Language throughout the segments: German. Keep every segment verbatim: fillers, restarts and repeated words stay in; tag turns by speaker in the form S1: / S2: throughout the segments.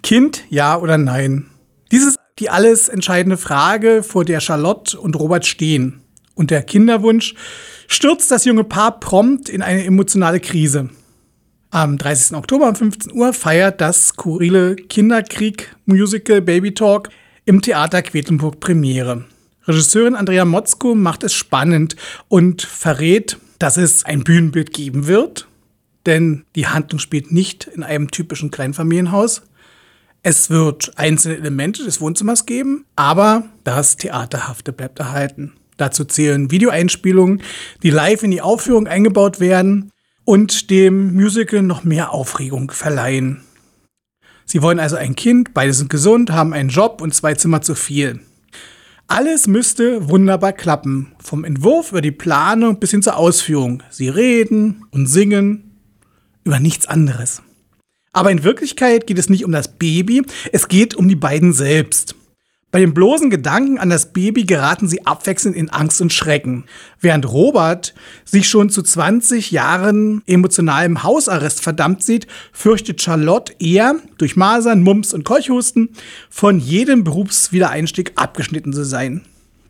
S1: Kind, ja oder nein? Dies ist die alles entscheidende Frage, vor der Charlotte und Robert stehen. Und der Kinderwunsch stürzt das junge Paar prompt in eine emotionale Krise. Am dreißigsten Oktober um fünfzehn Uhr feiert das skurrile Kinderkrieg-Musical Baby Talk im Theater Quedlinburg Premiere. Regisseurin Andrea Motzko macht es spannend und verrät, dass es ein Bühnenbild geben wird, denn die Handlung spielt nicht in einem typischen Kleinfamilienhaus. Es wird einzelne Elemente des Wohnzimmers geben, aber das Theaterhafte bleibt erhalten. Dazu zählen Videoeinspielungen, die live in die Aufführung eingebaut werden und dem Musical noch mehr Aufregung verleihen. Sie wollen also ein Kind, beide sind gesund, haben einen Job und zwei Zimmer zu viel. Alles müsste wunderbar klappen, vom Entwurf über die Planung bis hin zur Ausführung. Sie reden und singen über nichts anderes. Aber in Wirklichkeit geht es nicht um das Baby, es geht um die beiden selbst. Bei dem bloßen Gedanken an das Baby geraten sie abwechselnd in Angst und Schrecken. Während Robert sich schon zu zwanzig Jahren emotionalem Hausarrest verdammt sieht, fürchtet Charlotte eher, durch Masern, Mumps und Keuchhusten, von jedem Berufswiedereinstieg abgeschnitten zu sein.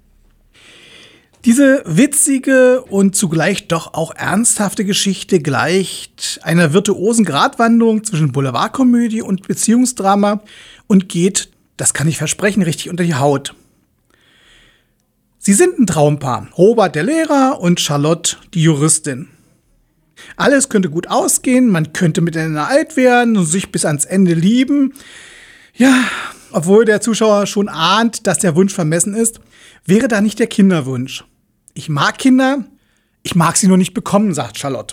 S1: Diese witzige und zugleich doch auch ernsthafte Geschichte gleicht einer virtuosen Gratwanderung zwischen Boulevardkomödie und Beziehungsdrama und geht, das kann ich versprechen, richtig unter die Haut. Sie sind ein Traumpaar, Robert der Lehrer und Charlotte die Juristin. Alles könnte gut ausgehen, man könnte miteinander alt werden und sich bis ans Ende lieben. Ja, obwohl der Zuschauer schon ahnt, dass der Wunsch vermessen ist, wäre da nicht der Kinderwunsch. Ich mag Kinder, ich mag sie nur nicht bekommen, sagt Charlotte.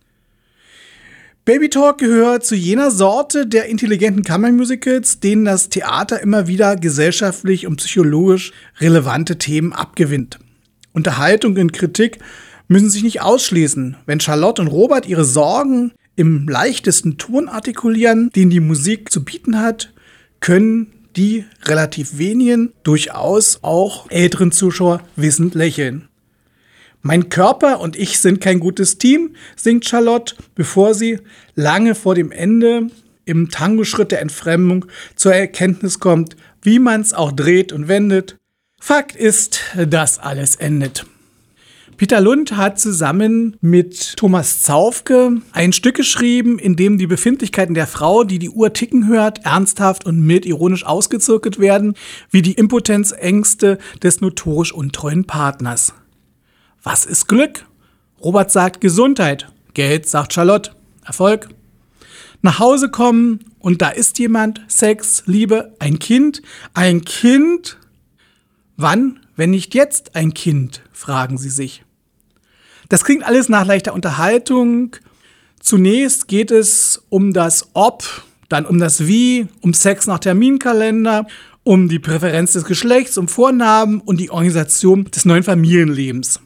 S1: Baby Talk gehört zu jener Sorte der intelligenten Kammermusicals, denen das Theater immer wieder gesellschaftlich und psychologisch relevante Themen abgewinnt. Unterhaltung und Kritik müssen sich nicht ausschließen. Wenn Charlotte und Robert ihre Sorgen im leichtesten Ton artikulieren, den die Musik zu bieten hat, können die relativ wenigen durchaus auch älteren Zuschauer wissend lächeln. Mein Körper und ich sind kein gutes Team, singt Charlotte, bevor sie lange vor dem Ende im Tango-Schritt der Entfremdung zur Erkenntnis kommt, wie man es auch dreht und wendet. Fakt ist, dass alles endet. Peter Lund hat zusammen mit Thomas Zaufke ein Stück geschrieben, in dem die Befindlichkeiten der Frau, die die Uhr ticken hört, ernsthaft und mild ironisch ausgezirkelt werden, wie die Impotenzängste des notorisch untreuen Partners. Was ist Glück? Robert sagt Gesundheit. Geld, sagt Charlotte. Erfolg. Nach Hause kommen und da ist jemand. Sex, Liebe, ein Kind. Ein Kind? Wann, wenn nicht jetzt ein Kind? Fragen sie sich. Das klingt alles nach leichter Unterhaltung. Zunächst geht es um das Ob, dann um das Wie, um Sex nach Terminkalender, um die Präferenz des Geschlechts, um Vornamen und die Organisation des neuen Familienlebens.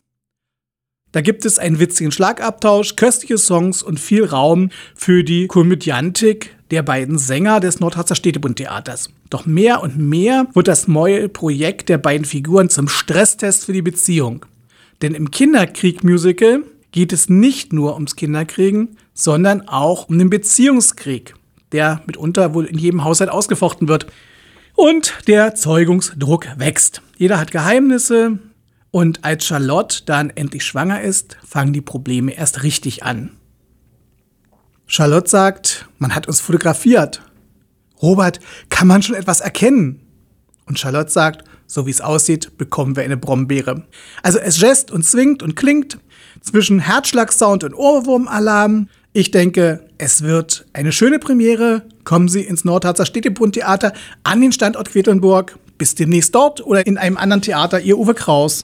S1: Da gibt es einen witzigen Schlagabtausch, köstliche Songs und viel Raum für die Komödiantik der beiden Sänger des Nordharzer Städtebundtheaters. Doch mehr und mehr wird das neue Projekt der beiden Figuren zum Stresstest für die Beziehung. Denn im Kinderkrieg-Musical geht es nicht nur ums Kinderkriegen, sondern auch um den Beziehungskrieg, der mitunter wohl in jedem Haushalt ausgefochten wird. Und der Zeugungsdruck wächst. Jeder hat Geheimnisse. Und als Charlotte dann endlich schwanger ist, fangen die Probleme erst richtig an. Charlotte sagt, man hat uns fotografiert. Robert, kann man schon etwas erkennen? Und Charlotte sagt, so wie es aussieht, bekommen wir eine Brombeere. Also es jäst und zwingt und klingt zwischen Herzschlagsound und Ohrwurmalarm. Ich denke, es wird eine schöne Premiere. Kommen Sie ins Nordharzer Städtebundtheater an den Standort Quedlinburg. Bis demnächst dort oder in einem anderen Theater, Ihr Uwe Kraus.